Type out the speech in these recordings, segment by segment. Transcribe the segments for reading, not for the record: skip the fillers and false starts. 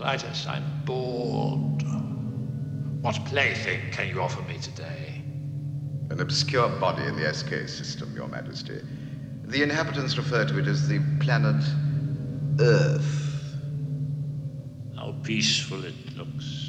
Clytus, I'm bored. What plaything can you offer me today? An obscure body in the SK system, Your Majesty. The inhabitants refer to it as the planet Earth. How peaceful it looks.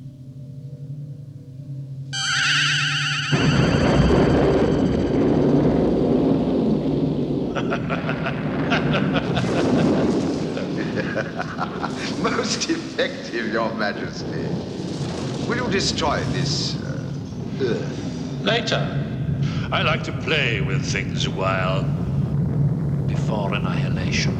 Most effective, Your Majesty. Will you destroy this Earth? Later. I like to play with things a while. Before annihilation.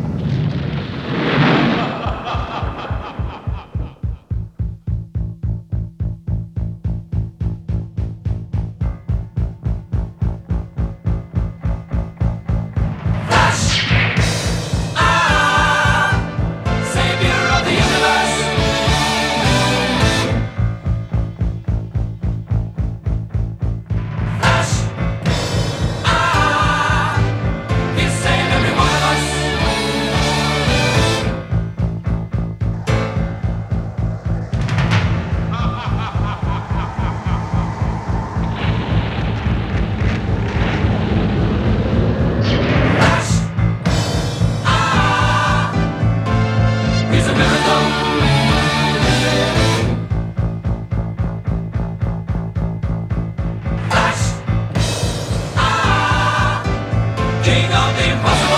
King of the impossible.